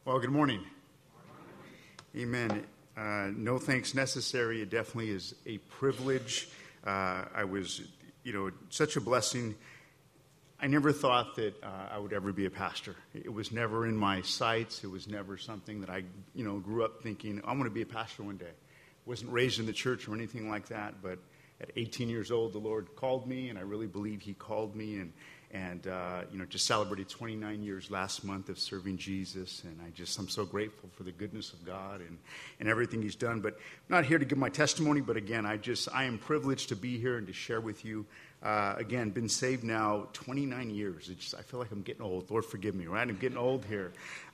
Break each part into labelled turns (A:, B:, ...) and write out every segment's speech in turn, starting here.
A: Well, good morning. Amen. No thanks necessary. It definitely is a privilege. I was, such a blessing. I never thought that I would ever be a pastor. It was never in my sights. It was never something that I, grew up thinking, I'm going to be a pastor one day. Wasn't raised in the church or anything like that, but at 18 years old, the Lord called me, and I really believe He called me, and just celebrated 29 years last month of serving Jesus, and I'm so grateful for the goodness of God and everything He's done. But I'm not here to give my testimony, but again, I am privileged to be here and to share with you. Again, been saved now 29 years. I feel like I'm getting old. Lord, forgive me, right? I'm getting old here.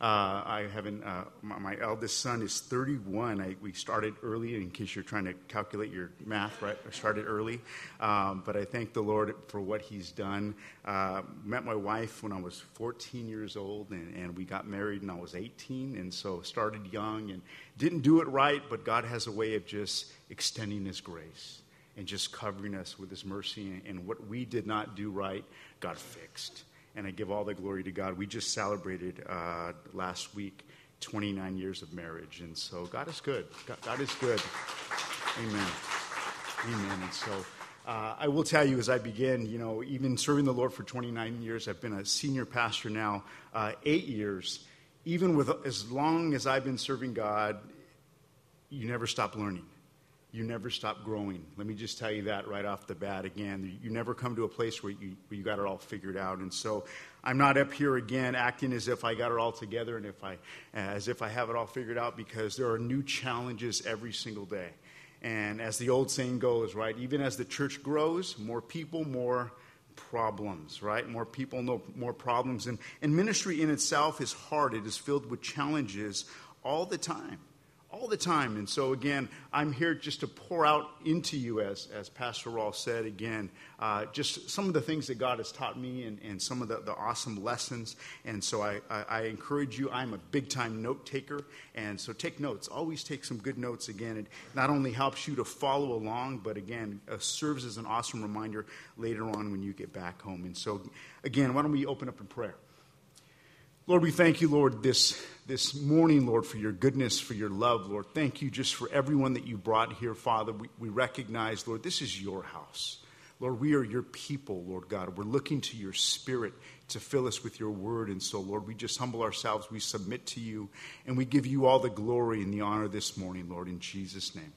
A: I haven't. My eldest son is 31. We started early, in case you're trying to calculate your math, right? I started early, but I thank the Lord for what He's done. Met my wife when I was 14 years old, and we got married when I was 18, and so started young and didn't do it right, but God has a way of just extending His grace and just covering us with His mercy, and what we did not do right, God fixed. And I give all the glory to God. We just celebrated last week 29 years of marriage, and so God is good. God is good. Amen. Amen. And so I will tell you as I begin, even serving the Lord for 29 years, I've been a senior pastor now 8 years. Even with as long as I've been serving God, you never stop learning. You never stop growing. Let me just tell you that right off the bat again. You never come to a place where you got it all figured out. And so I'm not up here again acting as if I got it all together and as if I have it all figured out, because there are new challenges every single day. And as the old saying goes, right, even as the church grows, more people, more problems, right? More people, more problems. And ministry in itself is hard. It is filled with challenges all the time. All the time. And so, again, I'm here just to pour out into you, as Pastor Raul said, again, just some of the things that God has taught me and some of the awesome lessons. And so I encourage you. I'm a big-time note taker, and so take notes. Always take some good notes. Again, it not only helps you to follow along, but, again, serves as an awesome reminder later on when you get back home. And so, again, why don't we open up in prayer? Lord, we thank you, Lord, this morning, Lord, for your goodness, for your love, Lord. Thank you just for everyone that you brought here, Father. We recognize, Lord, this is your house. Lord, we are your people, Lord God. We're looking to your Spirit to fill us with your word. And so, Lord, we just humble ourselves. We submit to you, and we give you all the glory and the honor this morning, Lord, in Jesus' name.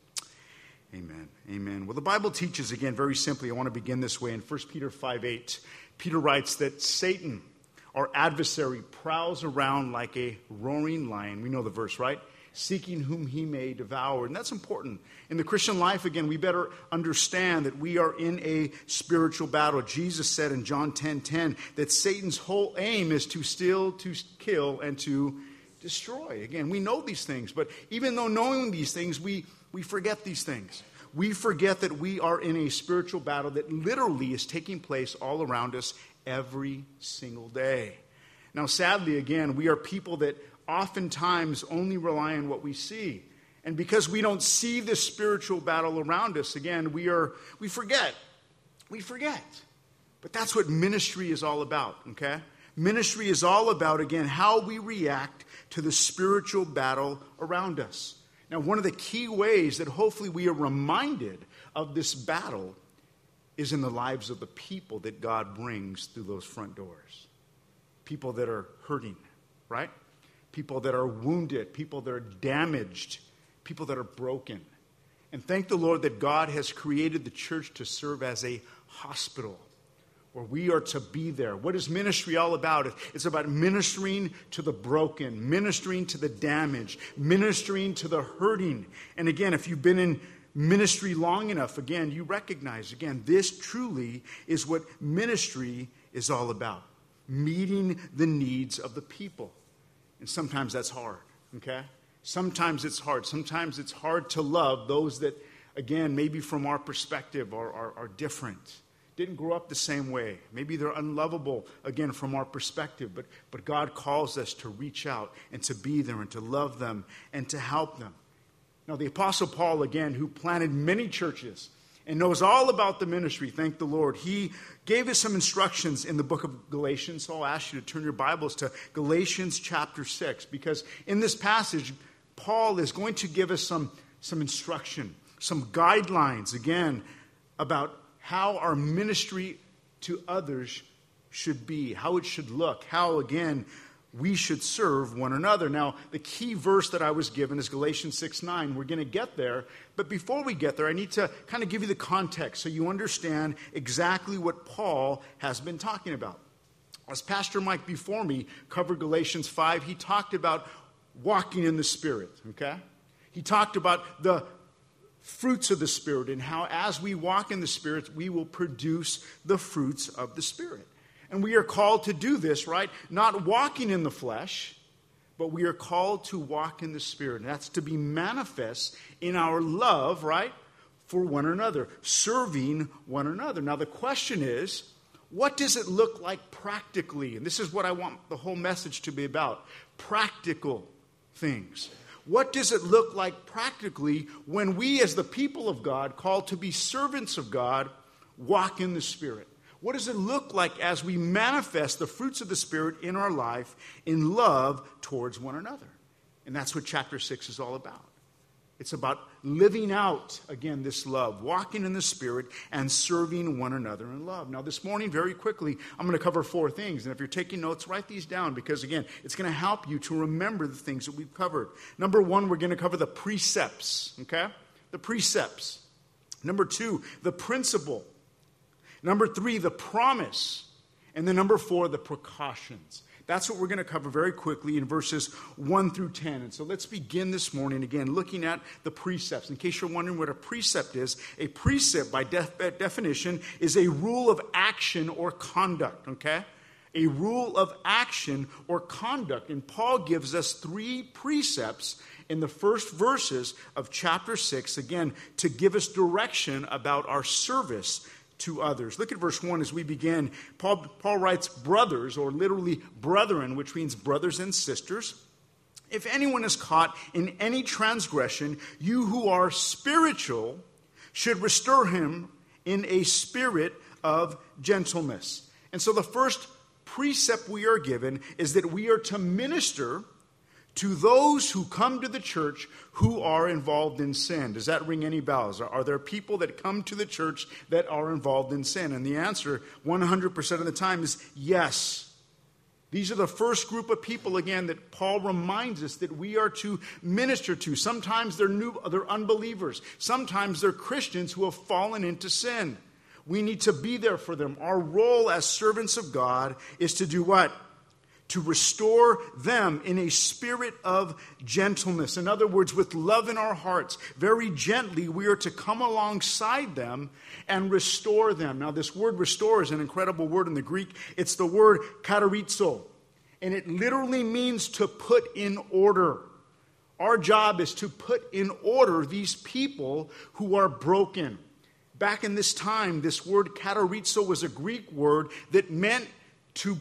A: Amen. Amen. Well, the Bible teaches, again, very simply, I want to begin this way. In 1 Peter 5:8, Peter writes that Satan, our adversary, prowls around like a roaring lion. We know the verse, right? Seeking whom he may devour. And that's important. In the Christian life, again, we better understand that we are in a spiritual battle. Jesus said in John 10:10 that Satan's whole aim is to steal, to kill, and to destroy. Again, we know these things, but even though knowing these things, we forget these things. We forget that we are in a spiritual battle that literally is taking place all around us every single day. Now, sadly, again, we are people that oftentimes only rely on what we see. And because we don't see this spiritual battle around us, again, we forget. We forget. But that's what ministry is all about, okay? Ministry is all about, again, how we react to the spiritual battle around us. Now, one of the key ways that hopefully we are reminded of this battle is in the lives of the people that God brings through those front doors. People that are hurting, right? People that are wounded, people that are damaged, people that are broken. And thank the Lord that God has created the church to serve as a hospital where we are to be there. What is ministry all about? It's about ministering to the broken, ministering to the damaged, ministering to the hurting. And again, if you've been in ministry long enough, again, you recognize, again, this truly is what ministry is all about. Meeting the needs of the people. And sometimes that's hard, okay? Sometimes it's hard. Sometimes it's hard to love those that, again, maybe from our perspective are different. Didn't grow up the same way. Maybe they're unlovable, again, from our perspective. But God calls us to reach out and to be there and to love them and to help them. Now, the Apostle Paul, again, who planted many churches and knows all about the ministry. Thank the Lord. He gave us some instructions in the book of Galatians. So I'll ask you to turn your Bibles to Galatians chapter 6, because in this passage, Paul is going to give us some instruction, some guidelines, again, about how our ministry to others should be, how it should look, how, again, we should serve one another. Now, the key verse that I was given is Galatians 6:9. We're going to get there. But before we get there, I need to kind of give you the context so you understand exactly what Paul has been talking about. As Pastor Mike before me covered Galatians 5, he talked about walking in the Spirit, okay? He talked about the fruits of the Spirit and how as we walk in the Spirit, we will produce the fruits of the Spirit. And we are called to do this, right? Not walking in the flesh, but we are called to walk in the Spirit. And that's to be manifest in our love, right, for one another, serving one another. Now the question is, what does it look like practically? And this is what I want the whole message to be about. Practical things. What does it look like practically when we as the people of God, called to be servants of God, walk in the Spirit? What does it look like as we manifest the fruits of the Spirit in our life in love towards one another? And that's what chapter 6 is all about. It's about living out, again, this love, walking in the Spirit and serving one another in love. Now, this morning, very quickly, I'm going to cover 4 things. And if you're taking notes, write these down because, again, it's going to help you to remember the things that we've covered. Number 1, we're going to cover the precepts, okay? The precepts. Number 2, the principle. Number 3, the promise. And then number 4, the precautions. That's what we're going to cover very quickly in verses 1 through 10. And so let's begin this morning, again, looking at the precepts. In case you're wondering what a precept is, a precept, by definition, is a rule of action or conduct, okay? A rule of action or conduct. And Paul gives us 3 precepts in the first verses of chapter 6, again, to give us direction about our service to others. Look at verse 1 as we begin. Paul writes, brothers, or literally brethren, which means brothers and sisters. If anyone is caught in any transgression, you who are spiritual should restore him in a spirit of gentleness. And so the first precept we are given is that we are to minister to those who come to the church who are involved in sin. Does that ring any bells? Are there people that come to the church that are involved in sin? And the answer 100% of the time is yes. These are the first group of people, again, that Paul reminds us that we are to minister to. Sometimes they're unbelievers. Sometimes they're Christians who have fallen into sin. We need to be there for them. Our role as servants of God is to do what? To restore them in a spirit of gentleness. In other words, with love in our hearts, very gently, we are to come alongside them and restore them. Now, this word restore is an incredible word in the Greek. It's the word katarizo, and it literally means to put in order. Our job is to put in order these people who are broken. Back in this time, this word katarizo was a Greek word that meant to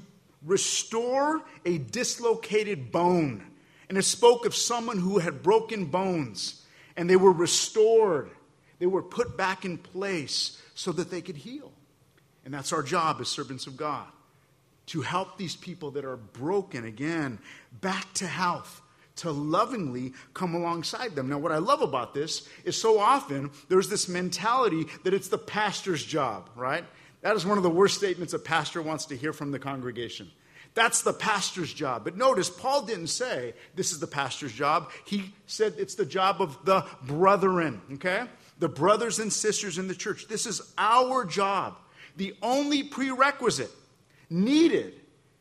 A: restore a dislocated bone. And it spoke of someone who had broken bones. And they were restored. They were put back in place so that they could heal. And that's our job as servants of God. To help these people that are broken again back to health. To lovingly come alongside them. Now what I love about this is so often there's this mentality that it's the pastor's job, right? That is one of the worst statements a pastor wants to hear from the congregation. That's the pastor's job. But notice, Paul didn't say this is the pastor's job. He said it's the job of the brethren, okay? The brothers and sisters in the church. This is our job. The only prerequisite needed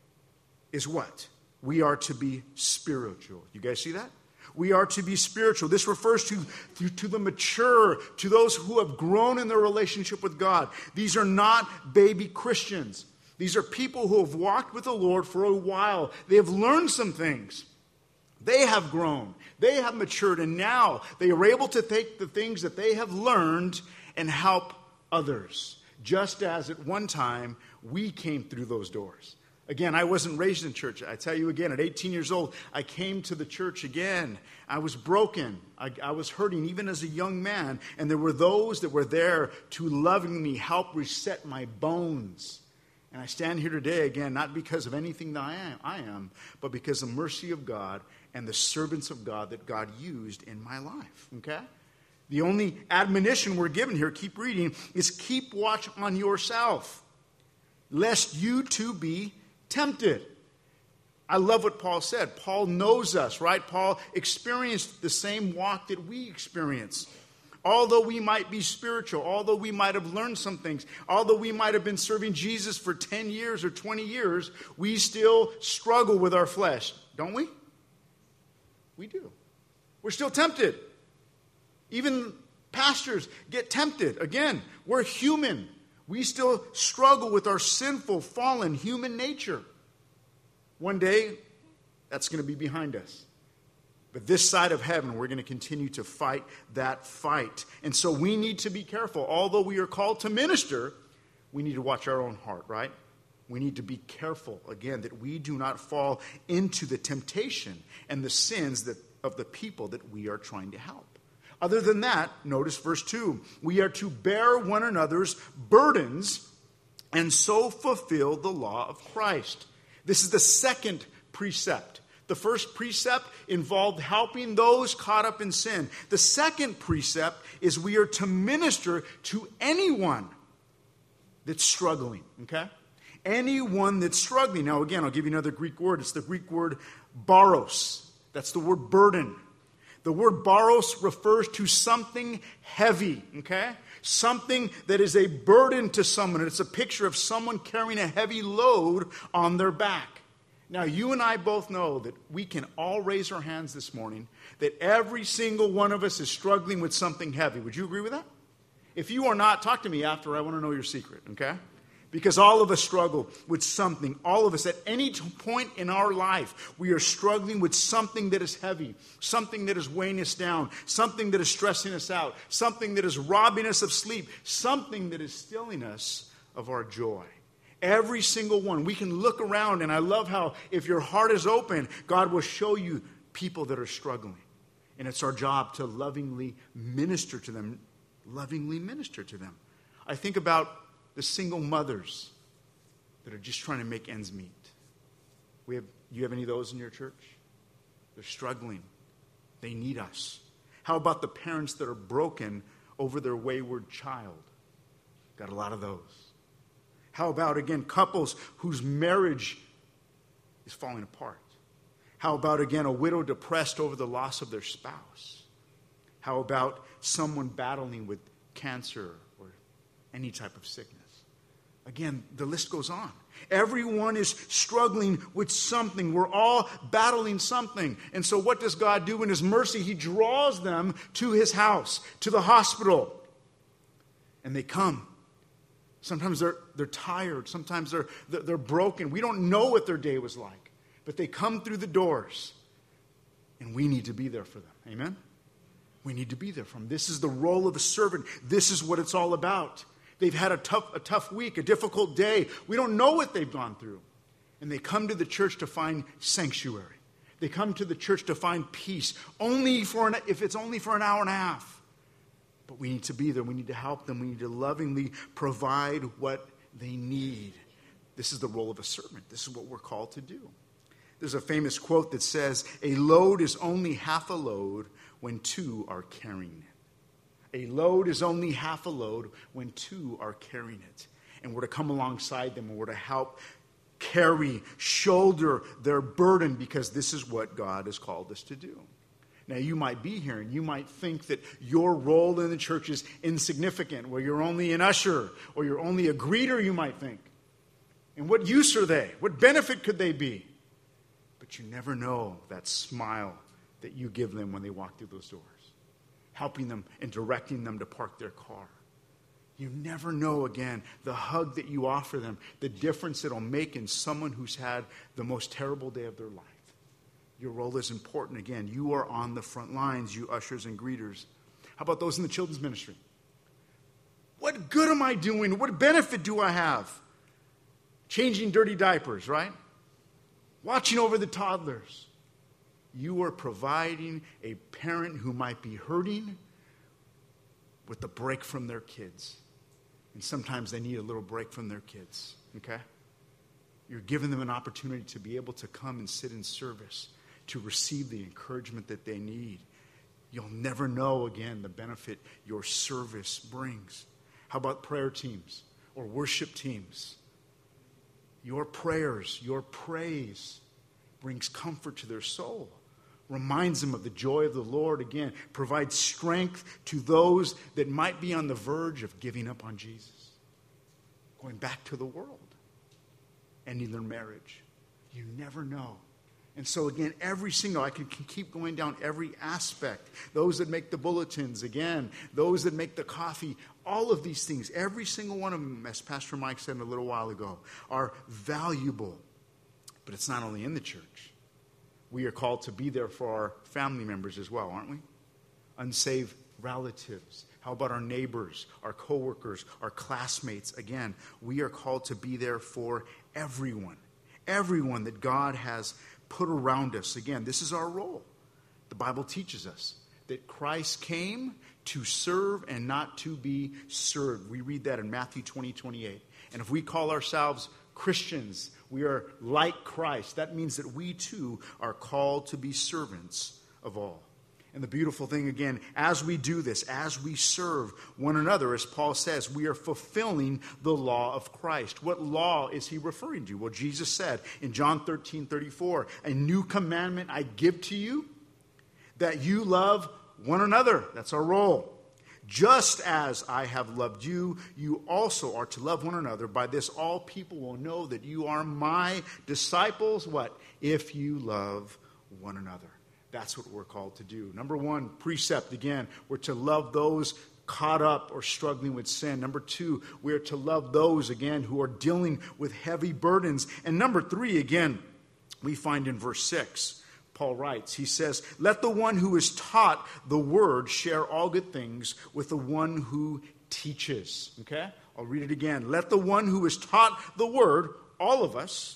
A: is what? We are to be spiritual. You guys see that? We are to be spiritual. This refers to the mature, to those who have grown in their relationship with God. These are not baby Christians. These are people who have walked with the Lord for a while. They have learned some things. They have grown. They have matured. And now they are able to take the things that they have learned and help others. Just as at one time we came through those doors. Again, I wasn't raised in church. I tell you again, at 18 years old, I came to the church again. I was broken. I was hurting even as a young man. And there were those that were there to lovingly help reset my bones. And I stand here today again, not because of anything that I am, but because of the mercy of God and the servants of God that God used in my life. Okay? The only admonition we're given here, keep reading, is keep watch on yourself, lest you too be tempted. I love what Paul said. Paul knows us, right? Paul experienced the same walk that we experience. Although we might be spiritual, although we might have learned some things, although we might have been serving Jesus for 10 years or 20 years, we still struggle with our flesh, don't we? We do. We're still tempted. Even pastors get tempted. Again, we're human. We still struggle with our sinful, fallen human nature. One day, that's going to be behind us. But this side of heaven, we're going to continue to fight that fight. And so we need to be careful. Although we are called to minister, we need to watch our own heart, right? We need to be careful, again, that we do not fall into the temptation and the sins of the people that we are trying to help. Other than that, notice verse 2. We are to bear one another's burdens and so fulfill the law of Christ. This is the second precept. The first precept involved helping those caught up in sin. The second precept is we are to minister to anyone that's struggling, okay? Anyone that's struggling. Now, again, I'll give you another Greek word. It's the Greek word baros. That's the word burden. The word baros refers to something heavy, okay? Something that is a burden to someone. And it's a picture of someone carrying a heavy load on their back. Now, you and I both know that we can all raise our hands this morning that every single one of us is struggling with something heavy. Would you agree with that? If you are not, talk to me after. I want to know your secret, okay? Because all of us struggle with something. All of us, at any point in our life, we are struggling with something that is heavy, something that is weighing us down, something that is stressing us out, something that is robbing us of sleep, something that is stealing us of our joy. Every single one. We can look around, and I love how if your heart is open, God will show you people that are struggling. And it's our job to lovingly minister to them. Lovingly minister to them. I think about the single mothers that are just trying to make ends meet. You have any of those in your church? They're struggling. They need us. How about the parents that are broken over their wayward child? Got a lot of those. How about, again, couples whose marriage is falling apart? How about, again, a widow depressed over the loss of their spouse? How about someone battling with cancer or any type of sickness? Again, the list goes on. Everyone is struggling with something. We're all battling something. And so what does God do in His mercy? He draws them to His house, to the hospital. And they come. Sometimes they're tired. Sometimes they're broken. We don't know what their day was like. But they come through the doors. And we need to be there for them. Amen? We need to be there for them. This is the role of the servant. This is what it's all about. They've had a tough week, a difficult day. We don't know what they've gone through. And they come to the church to find sanctuary. They come to the church to find peace. If it's only for an hour and a half. But we need to be there. We need to help them. We need to lovingly provide what they need. This is the role of a servant. This is what we're called to do. There's a famous quote that says, "A load is only half a load when two are carrying it." A load is only half a load when two are carrying it. And we're to come alongside them and we're to help shoulder their burden because this is what God has called us to do. Now, you might be here and you might think that your role in the church is insignificant, where you're only an usher or you're only a greeter, you might think. And what use are they? What benefit could they be? But you never know that smile that you give them when they walk through those doors, helping them and directing them to park their car. You never know, again, the hug that you offer them, the difference it'll make in someone who's had the most terrible day of their life. Your role is important. Again, you are on the front lines, you ushers and greeters. How about those in the children's ministry? What good am I doing? What benefit do I have? changing dirty diapers, right? Watching over the toddlers. You are providing a parent who might be hurting with the break from their kids. And sometimes they need a little break from their kids, okay? You're giving them an opportunity to be able to come and sit in service, to receive the encouragement that they need. You'll never know, again, the benefit your service brings. How about prayer teams or worship teams? Your prayers, your praise brings comfort to their soul. Reminds them of the joy of the Lord. Again, provides strength to those that might be on the verge of giving up on Jesus. Going back to the world. Ending their marriage. You never know. And so again, I can keep going down every aspect. Those that make the bulletins, again, those that make the coffee, all of these things, every single one of them, as Pastor Mike said a little while ago, are valuable. But it's not only in the church. We are called to be there for our family members as well, aren't we? Unsaved relatives. How about our neighbors, our coworkers, our classmates? Again, we are called to be there for everyone. Everyone that God has put around us. Again, this is our role. The Bible teaches us that Christ came to serve and not to be served. We read that in Matthew 20:28. And if we call ourselves Christians, we are like Christ. That means that we too are called to be servants of all. And the beautiful thing, again, as we do this, as we serve one another, as Paul says, we are fulfilling the law of Christ. What law is he referring to? Well, Jesus said in John 13:34, a new commandment I give to you, that you love one another. That's our role. Just as I have loved you, you also are to love one another. By this, all people will know that you are my disciples. What? If you love one another. That's what we're called to do. Number one, precept, again, we're to love those caught up or struggling with sin. Number two, we are to love those, again, who are dealing with heavy burdens. And number three, again, we find in verse 6, Paul writes, he says, let the one who is taught the word share all good things with the one who teaches. Okay? I'll read it again. Let the one who is taught the word, all of us,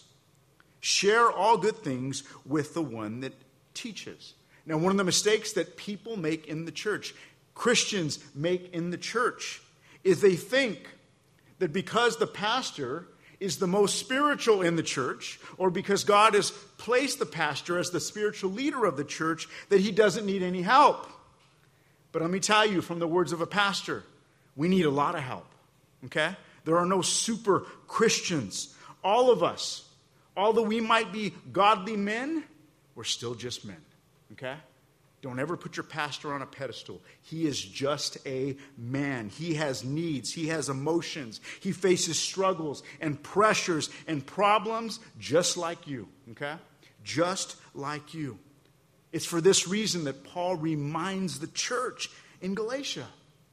A: share all good things with the one that teaches. Now, one of the mistakes that people make in the church, Christians make in the church, is they think that because the pastor is the most spiritual in the church, or because God has placed the pastor as the spiritual leader of the church, that he doesn't need any help. But let me tell you from the words of a pastor, we need a lot of help. Okay? There are no super Christians. All of us, although we might be godly men, we're still just men. Okay? Don't ever put your pastor on a pedestal. He is just a man. He has needs. He has emotions. He faces struggles and pressures and problems just like you. Okay? Just like you. It's for this reason that Paul reminds the church in Galatia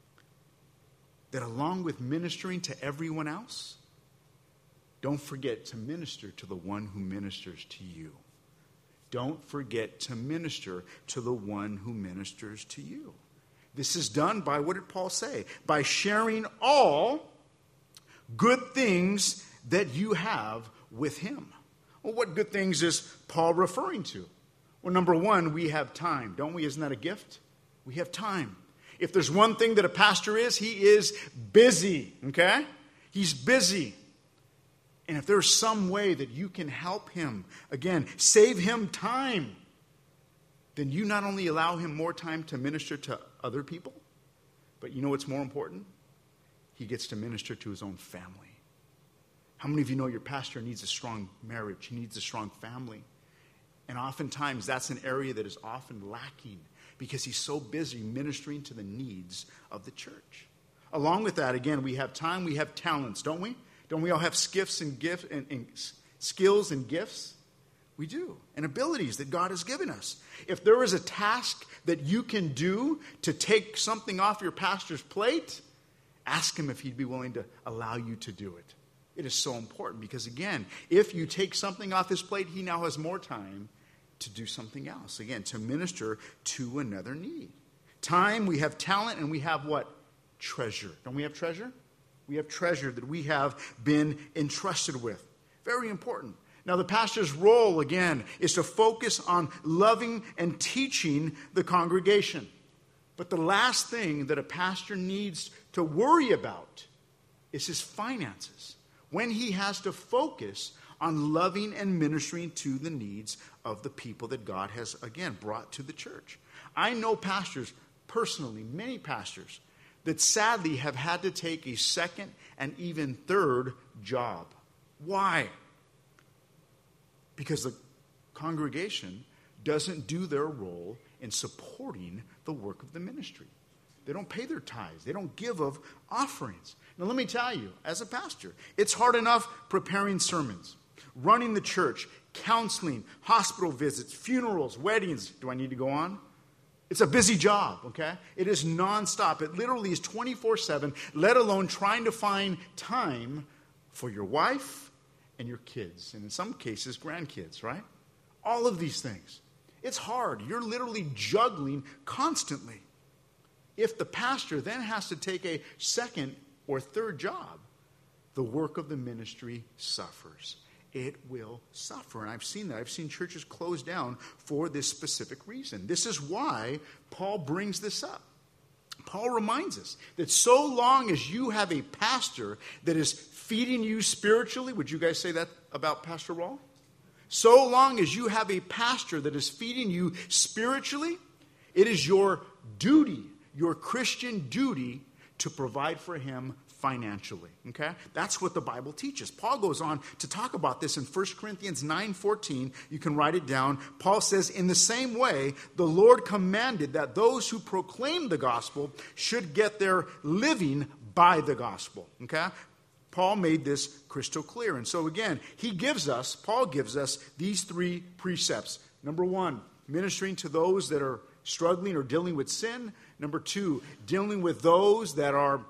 A: that along with ministering to everyone else, don't forget to minister to the one who ministers to you. Don't forget to minister to the one who ministers to you. This is done by, what did Paul say? By sharing all good things that you have with him. Well, what good things is Paul referring to? Well, number one, we have time, don't we? Isn't that a gift? We have time. If there's one thing that a pastor is, he is busy, okay? He's busy. And if there's some way that you can help him, again, save him time, then you not only allow him more time to minister to other people, but you know what's more important? He gets to minister to his own family. How many of you know your pastor needs a strong marriage? He needs a strong family. And oftentimes that's an area that is often lacking because he's so busy ministering to the needs of the church. Along with that, again, we have time, we have talents, don't we? Don't we all have skills and gifts? We do. And abilities that God has given us. If there is a task that you can do to take something off your pastor's plate, ask him if he'd be willing to allow you to do it. It is so important because, again, if you take something off his plate, he now has more time to do something else. Again, to minister to another need. Time, we have talent, and we have what? Treasure. Don't we have treasure? We have treasure that we have been entrusted with. Very important. Now, the pastor's role, again, is to focus on loving and teaching the congregation. But the last thing that a pastor needs to worry about is his finances, when he has to focus on loving and ministering to the needs of the people that God has, again, brought to the church. I know pastors, personally, many pastors, that sadly have had to take a second and even third job. Why? Because the congregation doesn't do their role in supporting the work of the ministry. They don't pay their tithes. They don't give of offerings. Now, let me tell you, as a pastor, it's hard enough preparing sermons, running the church, counseling, hospital visits, funerals, weddings. Do I need to go on? It's a busy job, okay? It is nonstop. It literally is 24/7, let alone trying to find time for your wife and your kids, and in some cases, grandkids, right? All of these things. It's hard. You're literally juggling constantly. If the pastor then has to take a second or third job, the work of the ministry suffers. It will suffer. And I've seen that. I've seen churches close down for this specific reason. This is why Paul brings this up. Paul reminds us that so long as you have a pastor that is feeding you spiritually, would you guys say that about Pastor Raul? So long as you have a pastor that is feeding you spiritually, it is your duty, your Christian duty, to provide for him financially. Okay? That's what the Bible teaches. Paul goes on to talk about this in 1 Corinthians 9:14. You can write it down. Paul says, in the same way, the Lord commanded that those who proclaim the gospel should get their living by the gospel. Okay? Paul made this crystal clear. And so again, Paul gives us these three precepts. Number one, ministering to those that are struggling or dealing with sin. Number two, dealing with those that are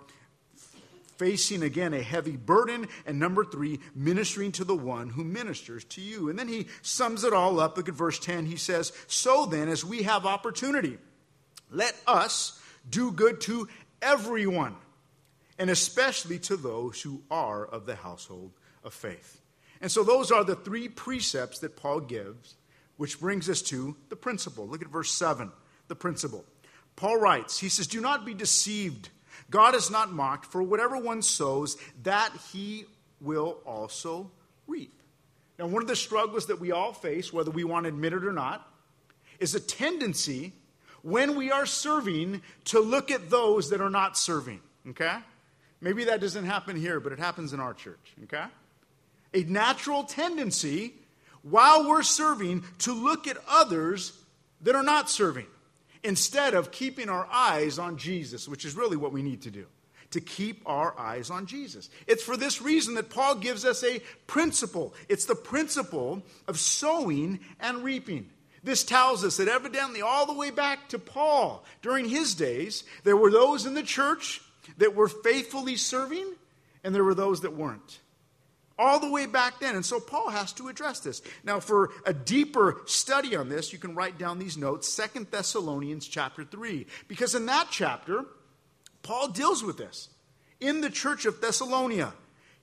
A: facing, again, a heavy burden. And number three, ministering to the one who ministers to you. And then he sums it all up. Look at verse 10. He says, so then, as we have opportunity, let us do good to everyone, and especially to those who are of the household of faith. And so those are the three precepts that Paul gives, which brings us to the principle. Look at verse 7, the principle. Paul writes, he says, do not be deceived. God is not mocked, for whatever one sows, that he will also reap. Now, one of the struggles that we all face, whether we want to admit it or not, is a tendency when we are serving to look at those that are not serving. Okay? Maybe that doesn't happen here, but it happens in our church. Okay? A natural tendency while we're serving to look at others that are not serving, instead of keeping our eyes on Jesus, which is really what we need to do, to keep our eyes on Jesus. It's for this reason that Paul gives us a principle. It's the principle of sowing and reaping. This tells us that evidently all the way back to Paul, during his days, there were those in the church that were faithfully serving, and there were those that weren't. All the way back then. And so Paul has to address this. Now, for a deeper study on this, you can write down these notes, 2 Thessalonians chapter 3. Because in that chapter, Paul deals with this. In the church of Thessalonica,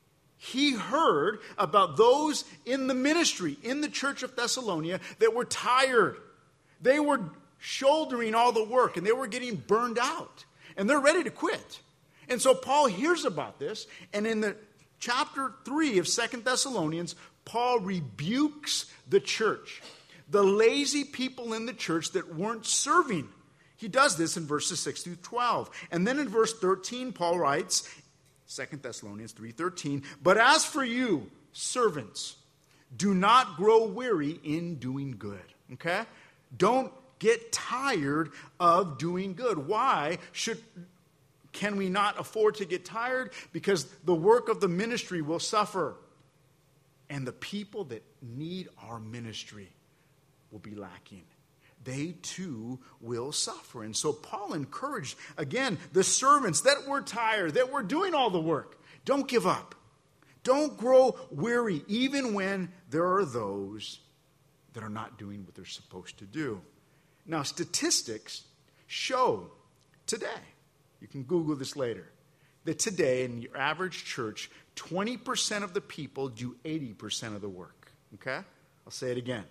A: he heard about those in the ministry, in the church of Thessalonica, that were tired. They were shouldering all the work, and they were getting burned out. And they're ready to quit. And so Paul hears about this, and in the chapter 3 of 2 Thessalonians, Paul rebukes the church, the lazy people in the church that weren't serving. He does this in verses 6 through 12. And then in verse 13, Paul writes, 2 Thessalonians 3:13, but as for you, servants, do not grow weary in doing good. Okay? Don't get tired of doing good. Why can we not afford to get tired? Because the work of the ministry will suffer. And the people that need our ministry will be lacking. They too will suffer. And so Paul encouraged, again, the servants that were tired, that were doing all the work. Don't give up. Don't grow weary, even when there are those that are not doing what they're supposed to do. Now, statistics show today, you can Google this later, that today in your average church, 20% of the people do 80% of the work. Okay? I'll say it again.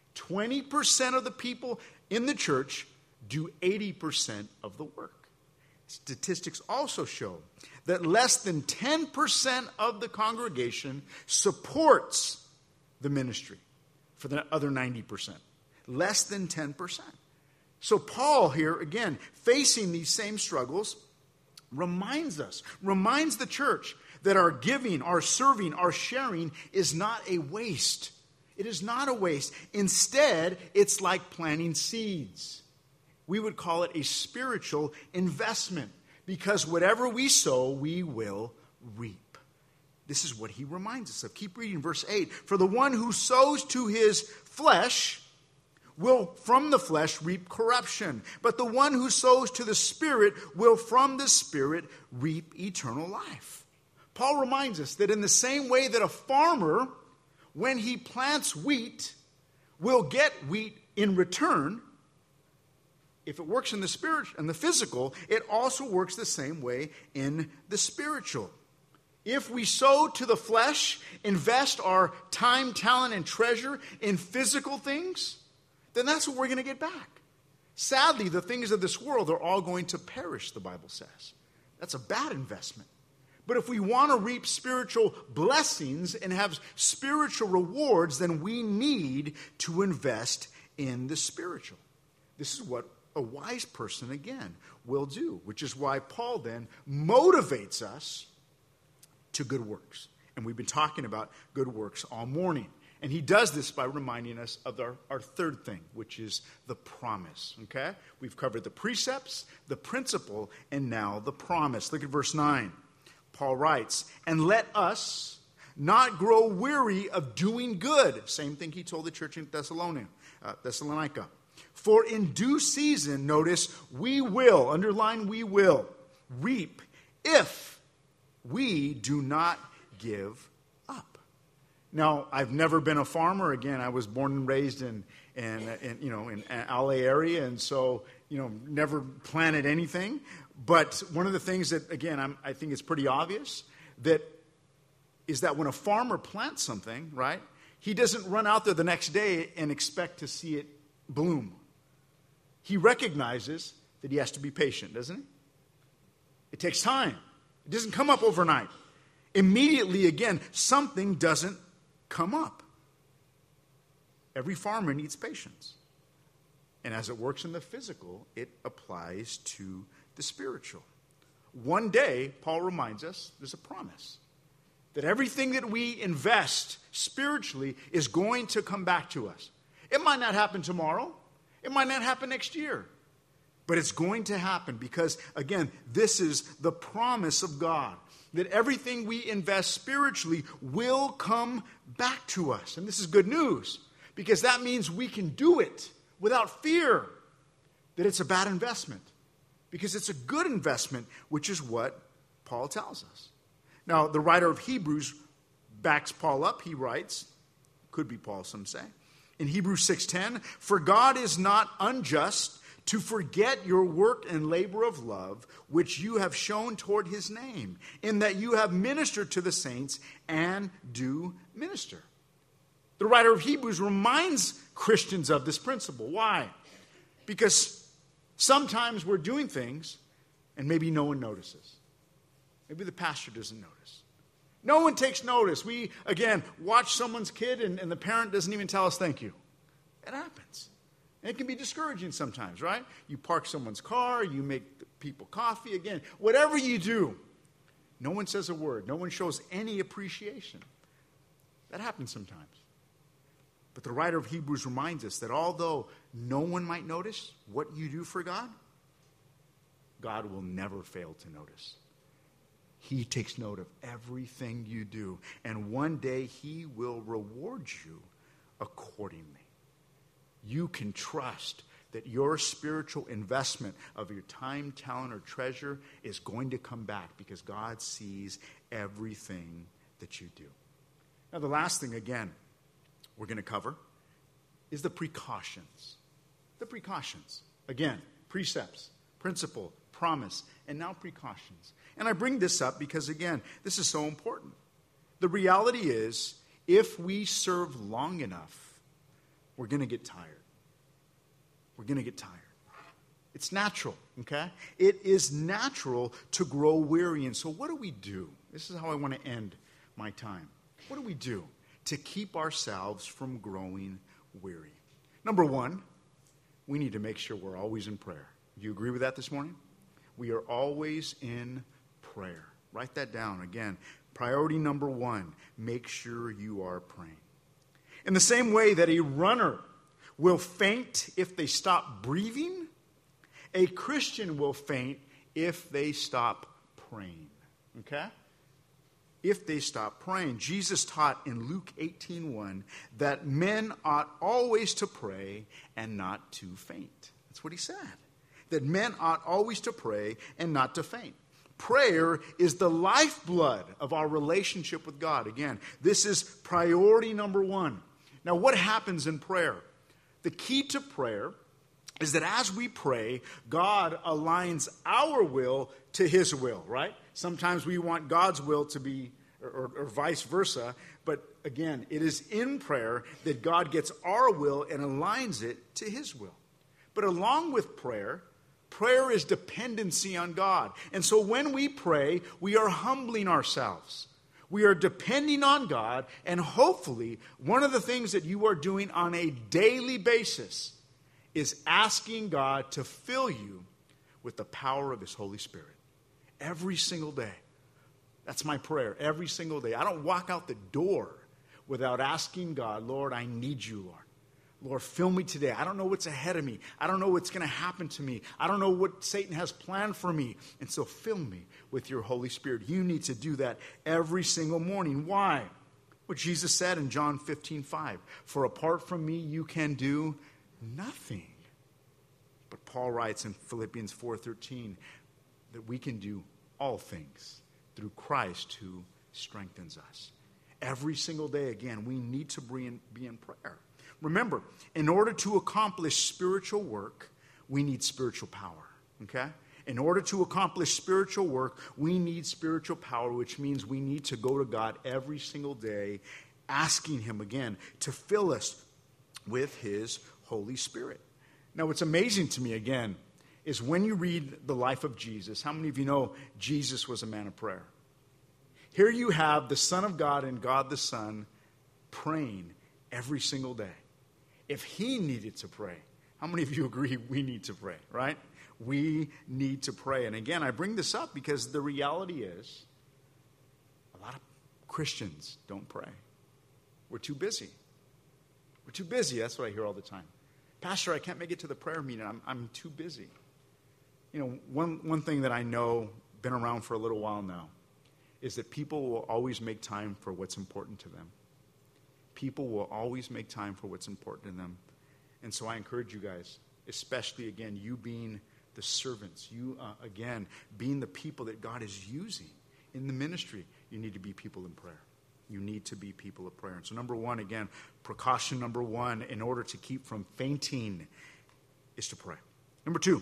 A: 20% of the people in the church do 80% of the work. Statistics also show that less than 10% of the congregation supports the ministry for the other 90%. Less than 10%. So Paul here, again, facing these same struggles, reminds the church that our giving, our serving, our sharing is not a waste. It is not a waste. Instead, it's like planting seeds. We would call it a spiritual investment, because whatever we sow, we will reap. This is what he reminds us of. Keep reading verse 8. For the one who sows to his flesh will from the flesh reap corruption, but the one who sows to the Spirit will from the Spirit reap eternal life. Paul reminds us that in the same way that a farmer, when he plants wheat, will get wheat in return, if it works in the spirit and the physical, it also works the same way in the spiritual. If we sow to the flesh, invest our time, talent, and treasure in physical things, then that's what we're going to get back. Sadly, the things of this world are all going to perish, the Bible says. That's a bad investment. But if we want to reap spiritual blessings and have spiritual rewards, then we need to invest in the spiritual. This is what a wise person, again, will do, which is why Paul then motivates us to good works. And we've been talking about good works all morning. And he does this by reminding us of our third thing, which is the promise. Okay? We've covered the precepts, the principle, and now the promise. Look at verse 9. Paul writes, and let us not grow weary of doing good. Same thing he told the church in Thessalonica. For in due season, notice, we will, underline we will, reap if we do not give up. Now, I've never been a farmer. Again, I was born and raised in an LA area, and so, never planted anything. But one of the things that, again, I think it's pretty obvious, is that when a farmer plants something, right, he doesn't run out there the next day and expect to see it bloom. He recognizes that he has to be patient, doesn't he? It takes time. It doesn't come up overnight. Immediately, again, something doesn't come up. Every farmer needs patience. And as it works in the physical, it applies to the spiritual. One day, Paul reminds us, there's a promise that everything that we invest spiritually is going to come back to us. It might not happen tomorrow. It might not happen next year. But it's going to happen because, again, this is the promise of God, that everything we invest spiritually will come back to us. And this is good news, because that means we can do it without fear that it's a bad investment, because it's a good investment, which is what Paul tells us. Now, the writer of Hebrews backs Paul up. He writes, could be Paul, some say, in Hebrews 6:10, for God is not unjust to forget your work and labor of love, which you have shown toward his name, in that you have ministered to the saints and do minister. The writer of Hebrews reminds Christians of this principle. Why? Because sometimes we're doing things and maybe no one notices. Maybe the pastor doesn't notice. No one takes notice. We, again, watch someone's kid and the parent doesn't even tell us thank you. It happens. And it can be discouraging sometimes, right? You park someone's car, you make people coffee, again, whatever you do, no one says a word. No one shows any appreciation. That happens sometimes. But the writer of Hebrews reminds us that although no one might notice what you do for God, God will never fail to notice. He takes note of everything you do. And one day he will reward you accordingly. You can trust that your spiritual investment of your time, talent, or treasure is going to come back because God sees everything that you do. Now, the last thing, again, we're going to cover is the precautions. The precautions. Again, precepts, principle, promise, and now precautions. And I bring this up because, again, this is so important. The reality is, if we serve long enough, we're going to get tired. We're going to get tired. It's natural, okay? It is natural to grow weary. And so what do we do? This is how I want to end my time. What do we do to keep ourselves from growing weary? Number one, we need to make sure we're always in prayer. Do you agree with that this morning? We are always in prayer. Write that down. Again, priority number one, make sure you are praying. In the same way that a runner will faint if they stop breathing, a Christian will faint if they stop praying. Okay? If they stop praying. Jesus taught in Luke 18:1 that men ought always to pray and not to faint. That's what he said. That men ought always to pray and not to faint. Prayer is the lifeblood of our relationship with God. Again, this is priority number one. Now, what happens in prayer? The key to prayer is that as we pray, God aligns our will to his will, right? Sometimes we want God's will to be, or vice versa. But again, it is in prayer that God gets our will and aligns it to his will. But along with prayer, prayer is dependency on God. And so when we pray, we are humbling ourselves. We are depending on God, and hopefully one of the things that you are doing on a daily basis is asking God to fill you with the power of his Holy Spirit. Every single day. That's my prayer. Every single day. I don't walk out the door without asking God, Lord, I need you, Lord. Lord, fill me today. I don't know what's ahead of me. I don't know what's going to happen to me. I don't know what Satan has planned for me. And so fill me with your Holy Spirit. You need to do that every single morning. Why? What Jesus said in John 15:5. For apart from me, you can do nothing. But Paul writes in Philippians 4:13 that we can do all things through Christ who strengthens us. Every single day, again, we need to be in prayer. Remember, in order to accomplish spiritual work, we need spiritual power, okay? In order to accomplish spiritual work, we need spiritual power, which means we need to go to God every single day, asking him, again, to fill us with his Holy Spirit. Now, what's amazing to me, again, is when you read the life of Jesus, how many of you know Jesus was a man of prayer? Here you have the Son of God and God the Son praying every single day. If he needed to pray, how many of you agree we need to pray, right? We need to pray. And again, I bring this up because the reality is a lot of Christians don't pray. We're too busy. We're too busy. That's what I hear all the time. Pastor, I can't make it to the prayer meeting. I'm too busy. You know, one thing that I know, been around for a little while now, is that people will always make time for what's important to them. People will always make time for what's important to them. And so I encourage you guys, especially, again, you being the servants, you, again, being the people that God is using in the ministry, you need to be people in prayer. You need to be people of prayer. And so number one, again, precaution number one, in order to keep from fainting, is to pray. Number two,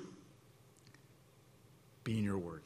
A: be in your word.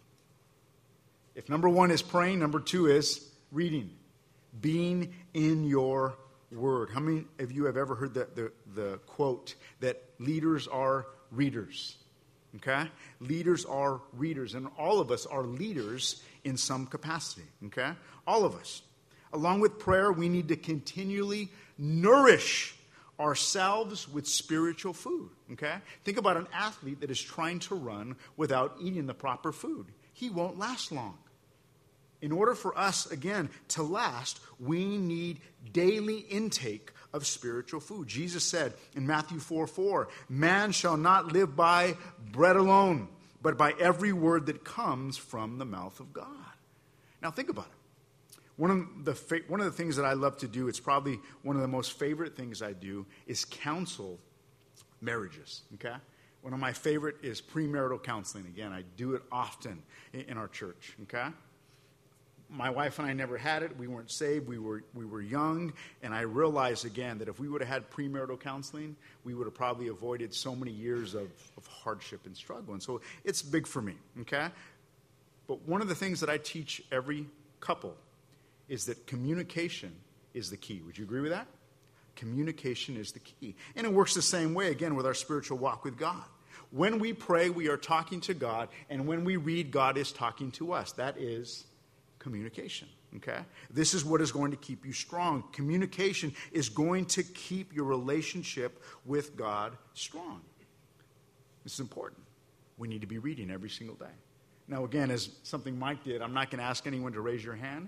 A: If number one is praying, number two is reading. Being in your word. How many of you have ever heard the quote that leaders are readers? Okay? Leaders are readers. And all of us are leaders in some capacity. Okay? All of us. Along with prayer, we need to continually nourish ourselves with spiritual food. Okay? Think about an athlete that is trying to run without eating the proper food. He won't last long. In order for us, again, to last, we need daily intake of spiritual food. Jesus said in Matthew 4:4, man shall not live by bread alone, but by every word that comes from the mouth of God. Now think about it. One of the things that I love to do, it's probably one of the most favorite things I do, is counsel marriages, okay? One of my favorite is premarital counseling. Again, I do it often in our church, okay? My wife and I never had it. We weren't saved. We were young. And I realized, again, that if we would have had premarital counseling, we would have probably avoided so many years of hardship and struggle. And so it's big for me, okay? But one of the things that I teach every couple is that communication is the key. Would you agree with that? Communication is the key. And it works the same way, again, with our spiritual walk with God. When we pray, we are talking to God. And when we read, God is talking to us. That is communication, okay? This is what is going to keep you strong. Communication is going to keep your relationship with God strong. This is important. We need to be reading every single day. Now, again, as something Mike did, I'm not going to ask anyone to raise your hand,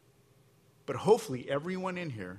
A: but hopefully everyone in here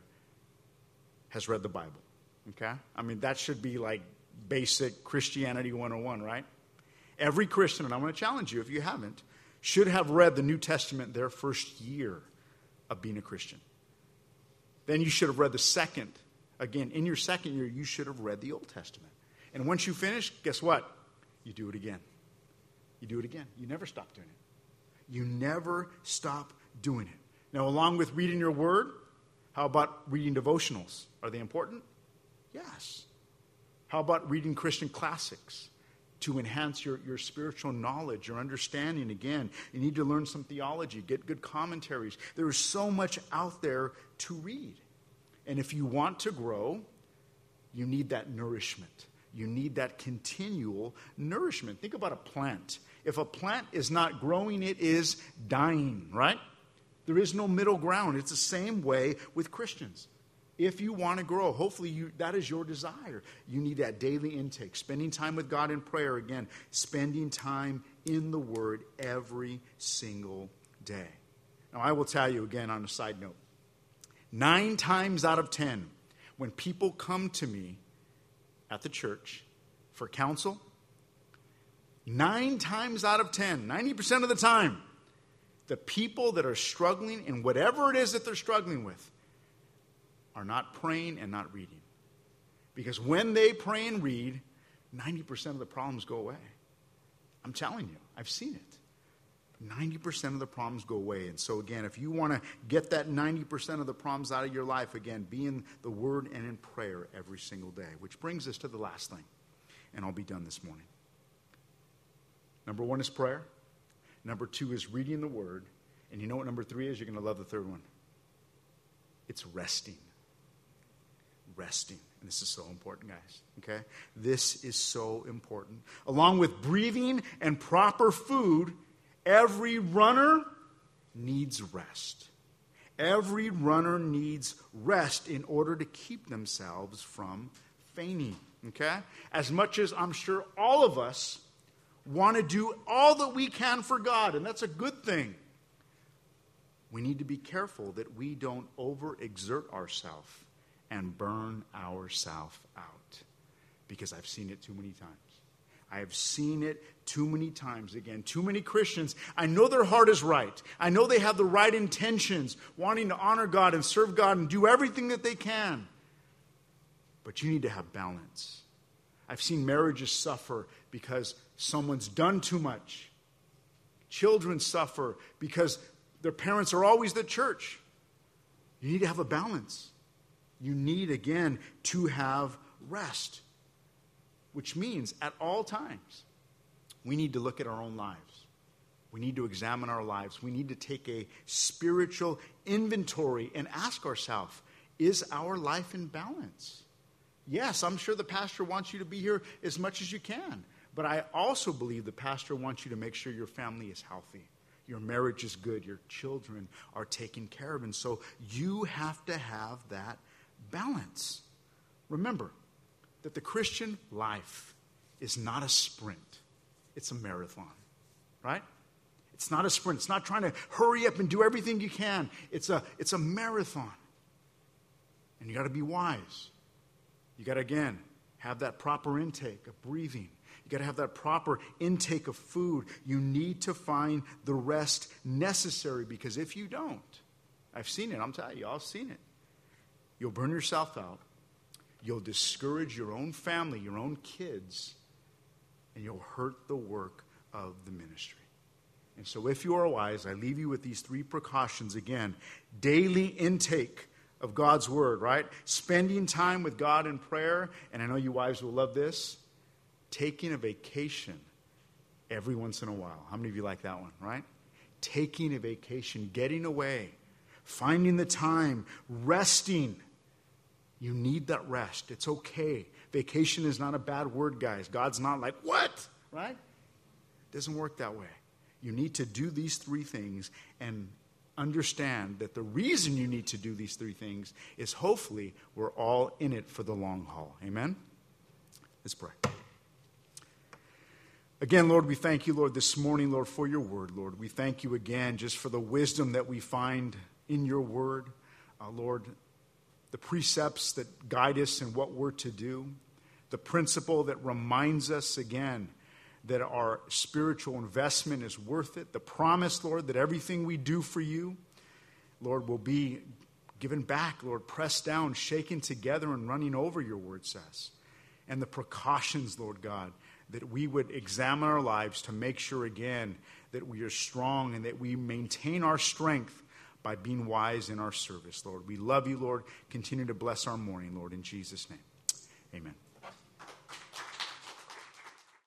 A: has read the Bible, okay? I mean, that should be like basic Christianity 101, right? Every Christian, and I'm going to challenge you if you haven't, should have read the New Testament their first year of being a Christian. Then you should have read the second. Again, in your second year, you should have read the Old Testament. And once you finish, guess what? You do it again. You do it again. You never stop doing it. You never stop doing it. Now, along with reading your word, how about reading devotionals? Are they important? Yes. How about reading Christian classics? To enhance your spiritual knowledge, your understanding. Again, you need to learn some theology, get good commentaries. There is so much out there to read. And if you want to grow, you need that nourishment. You need that continual nourishment. Think about a plant. If a plant is not growing, it is dying, right? There is no middle ground. It's the same way with Christians. If you want to grow, hopefully that is your desire. You need that daily intake. Spending time with God in prayer, again, spending time in the Word every single day. Now, I will tell you again on a side note, 9 times out of 10, when people come to me at the church for counsel, 9 times out of 10, 90% of the time, the people that are struggling in whatever it is that they're struggling with are not praying and not reading. Because when they pray and read, 90% of the problems go away. I'm telling you, I've seen it. 90% of the problems go away. And so again, if you want to get that 90% of the problems out of your life, again, be in the Word and in prayer every single day. Which brings us to the last thing. And I'll be done this morning. Number 1 is prayer. Number 2 is reading the Word. And you know what number 3 is? You're going to love the third one. It's resting. Resting. And this is so important, guys. Okay? This is so important. Along with breathing and proper food, every runner needs rest. Every runner needs rest in order to keep themselves from fainting. Okay? As much as I'm sure all of us want to do all that we can for God, and that's a good thing, we need to be careful that we don't overexert ourselves and burn ourselves out. Because I've seen it too many times. I have seen it too many times. Again, too many Christians, I know their heart is right. I know they have the right intentions, wanting to honor God and serve God and do everything that they can. But you need to have balance. I've seen marriages suffer because someone's done too much. Children suffer because their parents are always the church. You need to have a balance. You need, again, to have rest. Which means at all times, we need to look at our own lives. We need to examine our lives. We need to take a spiritual inventory and ask ourselves, is our life in balance? Yes, I'm sure the pastor wants you to be here as much as you can. But I also believe the pastor wants you to make sure your family is healthy. Your marriage is good. Your children are taken care of. And so you have to have that balance. Remember that the Christian life is not a sprint. It's a marathon, right? It's not a sprint. It's not trying to hurry up and do everything you can. It's a marathon. And you got to be wise. You got to, again, have that proper intake of breathing. You got to have that proper intake of food. You need to find the rest necessary, because if you don't, I've seen it. I'm telling you, I've seen it. You'll burn yourself out. You'll discourage your own family, your own kids, and you'll hurt the work of the ministry. And so if you are wise, I leave you with these 3 precautions again. Daily intake of God's word, right? Spending time with God in prayer. And I know you wives will love this. Taking a vacation every once in a while. How many of you like that one, right? Taking a vacation, getting away, finding the time, resting. You need that rest. It's okay. Vacation is not a bad word, guys. God's not like, what? Right? It doesn't work that way. You need to do these 3 things and understand that the reason you need to do these 3 things is hopefully we're all in it for the long haul. Amen? Let's pray. Again, Lord, we thank you, Lord, this morning, Lord, for your word, Lord. We thank you again just for the wisdom that we find in your word. Lord, the precepts that guide us in what we're to do. The principle that reminds us again that our spiritual investment is worth it. The promise, Lord, that everything we do for you, Lord, will be given back, Lord, pressed down, shaken together, and running over, your word says. And the precautions, Lord God, that we would examine our lives to make sure again that we are strong and that we maintain our strength by being wise in our service, Lord. We love you, Lord. Continue to bless our morning, Lord, in Jesus' name. Amen.